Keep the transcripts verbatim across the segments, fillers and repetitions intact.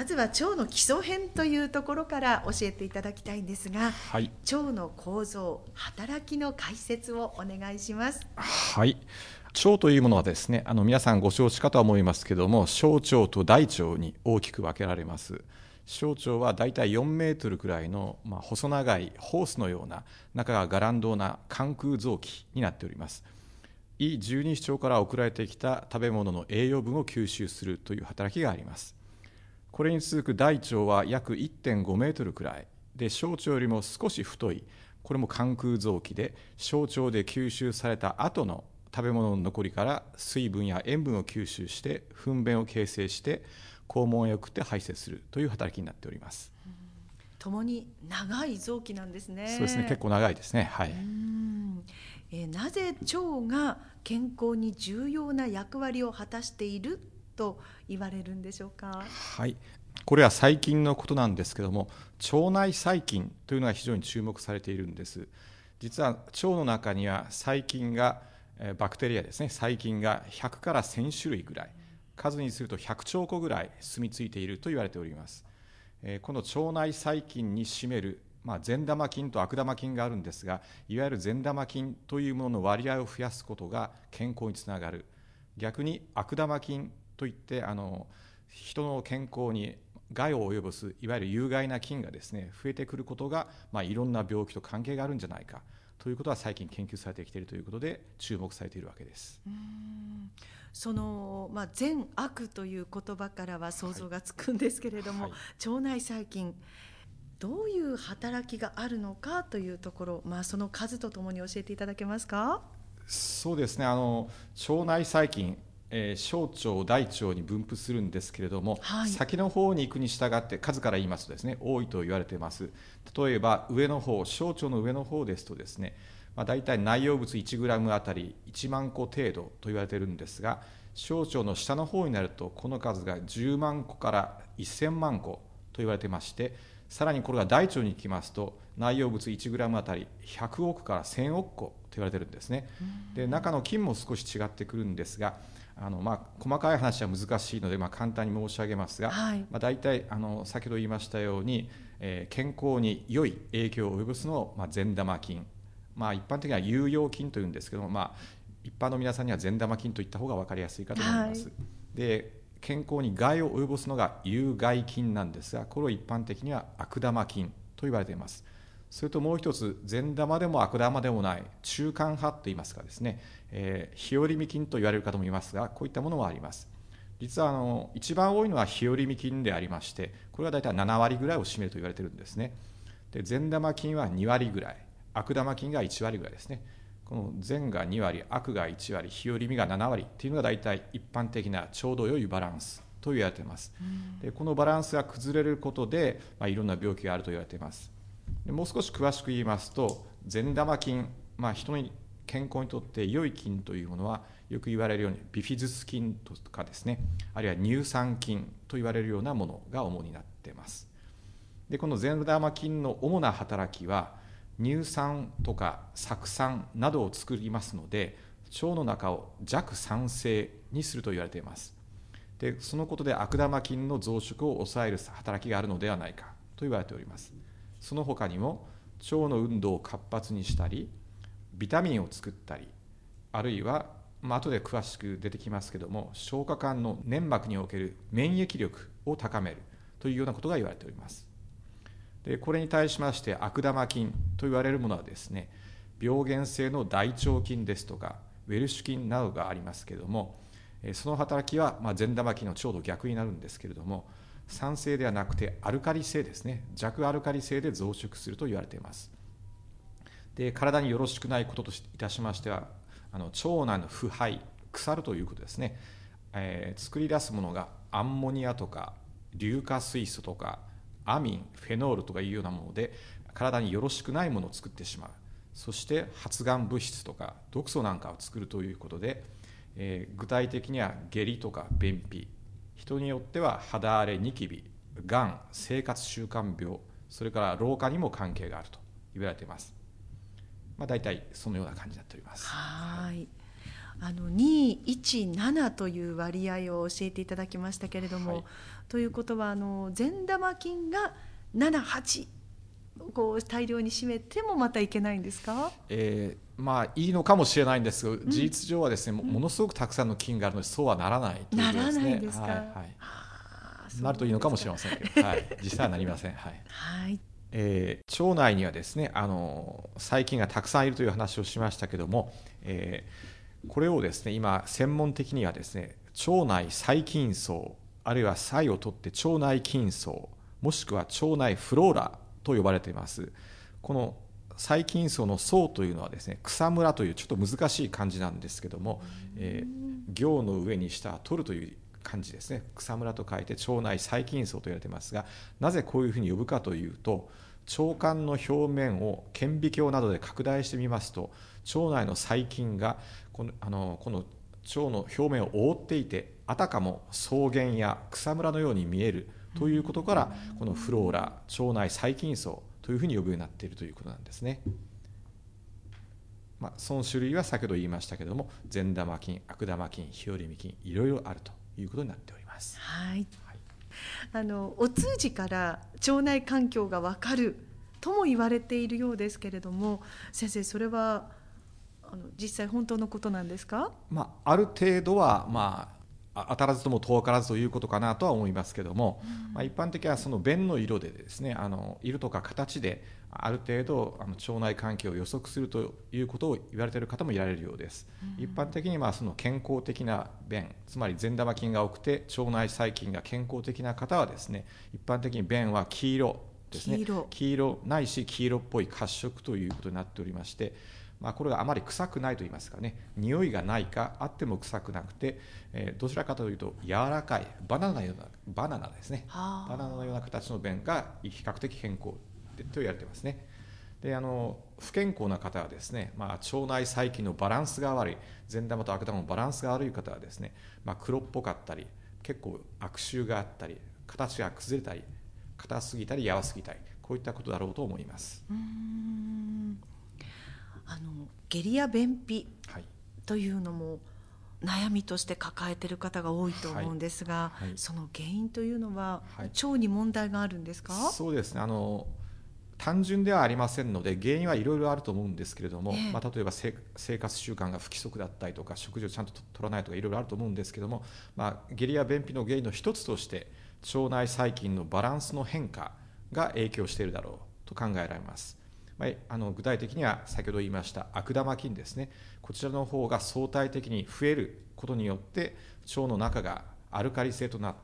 まずは腸の基礎編というところから教えていただきたいんですが、はい、腸の構造、働きの解説をお願いします。 はい、腸というものはですね、あの皆さんご承知かとは思いますけども、小腸と大腸に大きく分けられます。小腸はだいたいよんメートルくらいの、まあ、細長いホースのような、中が伽藍状な間空臓器になっております。胃十二指腸から送られてきた食べ物の栄養分を吸収するという働きがあります。これに続く大腸は約 いってんごメートルくらいで、小腸よりも少し太い、これも間空臓器で、小腸で吸収された後の食べ物の残りから水分や塩分を吸収して糞便を形成して肛門へ送って排泄するという働きになっております。 うん、ともに長い臓器なんですね。 そうですね、結構長いですね。はい。うん、えー、なぜ腸が健康に重要な役割を果たしていると言われるんでしょうか。 はい、これは最近のことなんですけども、腸内細菌というのが非常に注目されているんです。実は腸の中には細菌が、バクテリアですね、細菌がひゃくからせん種類ぐらい、数にするとひゃくちょうこぐらい住み着いていると言われております。この腸内細菌に占める、まあ、善玉菌と悪玉菌があるんですが、いわゆる善玉菌というものの割合を増やすことが健康につながる。逆に悪玉菌といってあの人の健康に害を及ぼす、いわゆる有害な菌がですね、増えてくることが、まあ、いろんな病気と関係があるんじゃないかということは最近研究されてきているということで注目されているわけです。 うーん、その、まあ、善悪という言葉からは想像がつくんですけれども、はいはい、腸内細菌どういう働きがあるのかというところ、まあ、その数とともに教えていただけますか。 そうですね、あの腸内細菌、えー、小腸大腸に分布するんですけれども、はい、先の方に行くに従って数から言いますとですね、多いと言われています。例えば上の方、小腸の上の方ですとですね、まあ、大体内容物いちグラムあたりいちまんこ程度と言われているんですが、小腸の下の方になるとこの数がじゅうまんこからせんまんこと言われていまして、さらにこれが大腸に行きますと内容物いちグラムあたりひゃくおくからせんおくこと言われているんですね。で、中の菌も少し違ってくるんですが、あの、まあ、細かい話は難しいので、まあ、簡単に申し上げますが、はい、まあ、大体あの先ほど言いましたように、えー、健康に良い影響を及ぼすのを、まあ、善玉菌、まあ、一般的には有用菌というんですけども、まあ、一般の皆さんには善玉菌といった方が分かりやすいかと思います。はい、で、健康に害を及ぼすのが有害菌なんですが、これを一般的には悪玉菌と言われています。それともう一つ、善玉でも悪玉でもない中間派といいますかですね、えー、日和見菌と言われる方もいますが、こういったものもあります。実はあの一番多いのは日和見菌でありまして、これは大体ななわりぐらいを占めると言われているんですね。で、善玉菌はにわりぐらい、悪玉菌がいちわりぐらいですね。この善がにわり、悪がいちわり、日和見がななわりというのが大体一般的なちょうど良いバランスと言われています。で、このバランスが崩れることで、まあ、いろんな病気があると言われています。で、もう少し詳しく言いますと、善玉菌、まあ、人に健康にとって良い菌というものはよく言われるようにビフィズス菌とかですね、あるいは乳酸菌と言われるようなものが主になっています。で、この善玉菌の主な働きは乳酸とか酢酸などを作りますので、腸の中を弱酸性にすると言われています。で、そのことで悪玉菌の増殖を抑える働きがあるのではないかと言われております。その他にも腸の運動を活発にしたり、ビタミンを作ったり、あるいは、まあ後で詳しく出てきますけども、消化管の粘膜における免疫力を高めるというようなことが言われております。で、これに対しまして悪玉菌と言われるものはですね、病原性の大腸菌ですとかウェルシュ菌などがありますけれども、その働きはまあ善玉菌のちょうど逆になるんですけれども、酸性ではなくてアルカリ性ですね、弱アルカリ性で増殖すると言われています。で、体によろしくないことといたしましては、あの腸内の腐敗、腐るということですね、えー、作り出すものがアンモニアとか硫化水素とかアミン、フェノールとかいうようなもので体によろしくないものを作ってしまう。そして発がん物質とか毒素なんかを作るということで、えー、具体的には下痢とか便秘、人によっては肌荒れ、ニキビ、がん、生活習慣病、それから老化にも関係があると言われています。まあ、大体そのような感じになっております。 はい、あのにひゃくじゅうななという割合を教えていただきましたけれども、はい、 ということはあの善玉菌がなな、はちこう大量に占めてもまたいけないんですか？ えーまあいいのかもしれないんですが、 うん、 事実上はですね、もものすごくたくさんの菌があるのでそうはならないということですね。 ならないんですか？ はいはい、なるといいのかもしれませんけど、はい、実際はなりません。はいはい、 えー、腸内にはですね、あの細菌がたくさんいるという話をしましたけども、えー、これをですね今専門的にはですね腸内細菌層、あるいは細を取って腸内菌層、もしくは腸内フローラと呼ばれています。この細菌層の層というのはですね草むらというちょっと難しい漢字なんですけども、えー、行の上に下取るという漢字ですね。草むらと書いて腸内細菌層と言われていますが、なぜこういうふうに呼ぶかというと、腸管の表面を顕微鏡などで拡大してみますと、腸内の細菌がこのあのこの腸の表面を覆っていて、あたかも草原や草むらのように見えるということから、このフローラ、腸内細菌層というふうに呼ぶようになっているということなんですね。まあ、その種類は先ほど言いましたけれども、善玉菌、悪玉菌、日和見菌、いろいろあるということになっております。 はい、はい、あのお通じから腸内環境が分かるとも言われているようですけれども、先生それはあの実際本当のことなんですか？ まあ、ある程度は、まあ当たらずとも遠からずということかなとは思いますけども、うん、まあ、一般的にはその便の色でですね、あの色とか形である程度あの腸内環境を予測するということを言われている方もいられるようです。うん、一般的にはその健康的な便、つまり善玉菌が多くて腸内細菌が健康的な方はですね、一般的に便は黄色ですね、黄色、黄色ないし黄色っぽい褐色ということになっておりまして、まあ、これがあまり臭くないといいますかね、匂いがないか、あっても臭くなくて、えー、どちらかというと柔らかいバナナのようなバナナですね、バナナのような形の便が比較的健康と言われていますね。であの不健康な方はですね、まあ、腸内細菌のバランスが悪い、善玉と悪玉のバランスが悪い方はですね、まあ、黒っぽかったり、結構悪臭があったり、形が崩れたり、硬すぎたり柔すぎたり、こういったことだろうと思います。 うーん、あの下痢や便秘というのも悩みとして抱えている方が多いと思うんですが、はいはい、その原因というのは、はい、腸に問題があるんですか？ そうですね、あの単純ではありませんので、原因はいろいろあると思うんですけれども、えーまあ、例えば生活習慣が不規則だったりとか、食事をちゃんと取らないとかいろいろあると思うんですけれども、まあ、下痢や便秘の原因の一つとして腸内細菌のバランスの変化が影響しているだろうと考えられます。まあ、あの具体的には先ほど言いました悪玉菌ですね、こちらの方が相対的に増えることによって腸の中がアルカリ性となって、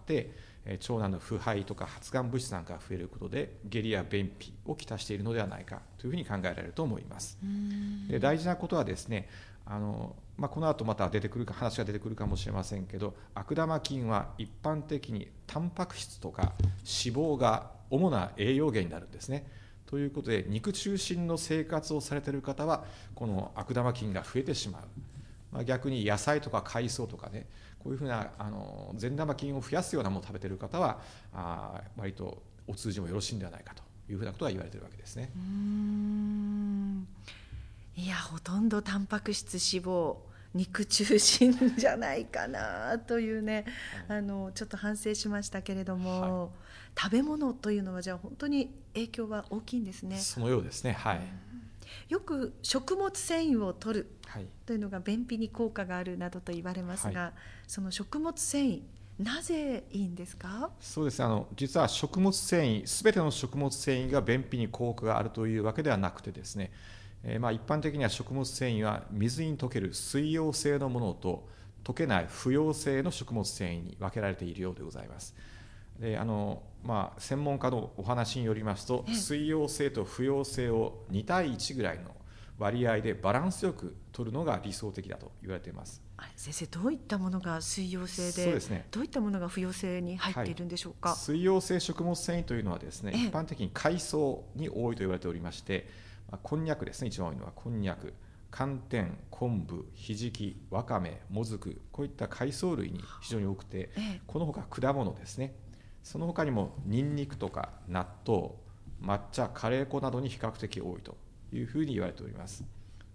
腸内の腐敗とか発がん物質なんかが増えることで下痢や便秘をきたしているのではないかというふうに考えられると思います。で大事なことはですね、あの、まあ、この後また出てくるか話が出てくるかもしれませんけど、悪玉菌は一般的にタンパク質とか脂肪が主な栄養源になるんですね。ということで肉中心の生活をされている方はこの悪玉菌が増えてしまう。まあ、逆に野菜とか海藻とかね、こういうふうなあの善玉菌を増やすようなものを食べている方はあ割とお通じもよろしいんではないかというふうなことが言われているわけですね。 うーん、いやほとんどタンパク質脂肪肉中心じゃないかなというね、はい、あのちょっと反省しましたけれども、はい、食べ物というのはじゃあ本当に影響は大きいんですね。 そのようですね、はい、 よく食物繊維を摂るというのが便秘に効果があるなどと言われますが、はい、その食物繊維なぜいいんですか？ そうですね、あの実は食物繊維すべての食物繊維が便秘に効果があるというわけではなくてですね、えー、まあ一般的には食物繊維は水に溶ける水溶性のものと溶けない不溶性の食物繊維に分けられているようでございます。であのまあ、専門家のお話によりますと、水溶性と不溶性をに対いちぐらいの割合でバランスよく取るのが理想的だと言われています。 あれ先生、どういったものが水溶性 で, そうです、ね、 どういったものが不溶性に入っているんでしょうか？ はい、水溶性食物繊維というのはですね、一般的に海藻に多いと言われておりまして、まあ、こんにゃくですね、一番多いのはこんにゃく、寒天、昆布、ひじき、わかめ、もずく、こういった海藻類に非常に多くて、このほか果物ですね、その他にもニンニクとか納豆、抹茶、カレー粉などに比較的多いというふうに言われております。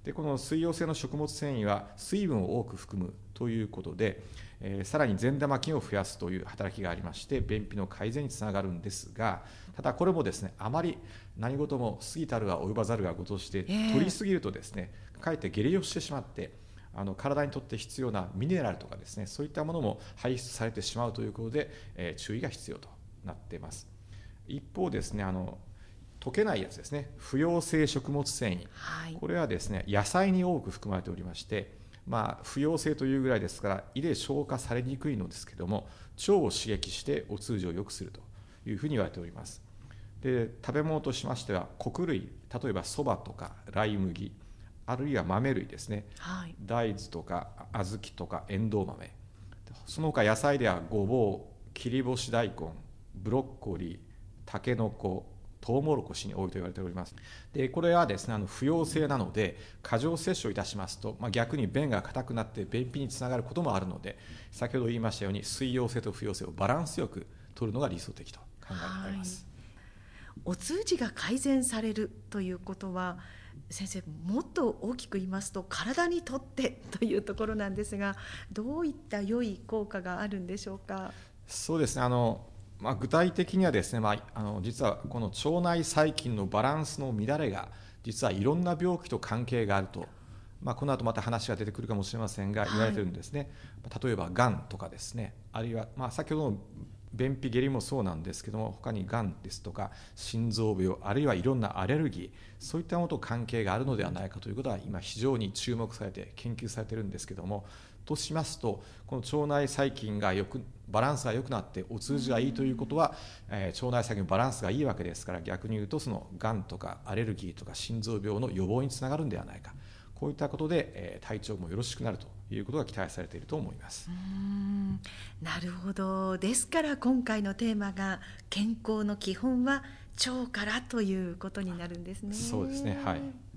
でこの水溶性の食物繊維は水分を多く含むということで、えー、さらに善玉菌を増やすという働きがありまして便秘の改善につながるんですが、ただこれもですねあまり何事も過ぎたるは及ばざるが如して取りすぎるとですね、えー、かえって下痢をしてしまってあの体にとって必要なミネラルとかですねそういったものも排出されてしまうということで、えー、注意が必要となっています。一方ですねあの溶けないやつですね、不溶性食物繊維、はい、これはですね野菜に多く含まれておりまして、まあ、不溶性というぐらいですから胃で消化されにくいのですけども腸を刺激してお通じを良くするというふうに言われております。で食べ物としましては穀類、例えばそばとかライ麦、あるいは豆類ですね、はい、大豆とか小豆とかエンドウ豆、その他野菜ではごぼう、切り干し大根、ブロッコリー、たけのこ、トウモロコシに多いと言われております。でこれはですねあの不溶性なので過剰摂取をいたしますと、まあ、逆に便が硬くなって便秘につながることもあるので、先ほど言いましたように水溶性と不溶性をバランスよく取るのが理想的と考えられます。 はい、お通じが改善されるということは先生もっと大きく言いますと体にとってというところなんですが、どういった良い効果があるんでしょうか。 そうですねあのまあ、具体的にはですね、まあ、あの実はこの腸内細菌のバランスの乱れが実はいろんな病気と関係があると、まあ、この後また話が出てくるかもしれませんが言われてるんですね。はい、例えばがんとかですね、あるいは、まあ、先ほどの便秘下痢もそうなんですけども他にがんですとか心臓病、あるいはいろんなアレルギー、そういったものと関係があるのではないかということは今非常に注目されて研究されているんですけども、としますとこの腸内細菌がよくバランスが良くなってお通じがいいということは、えー、腸内細菌のバランスがいいわけですから、逆に言うとそのがんとかアレルギーとか心臓病の予防につながるんではないか、こういったことで、えー、体調もよろしくなるということが期待されていると思います。 うーん、なるほど。ですから今回のテーマが健康の基本は腸からということになるんですね。 そうですね、はい。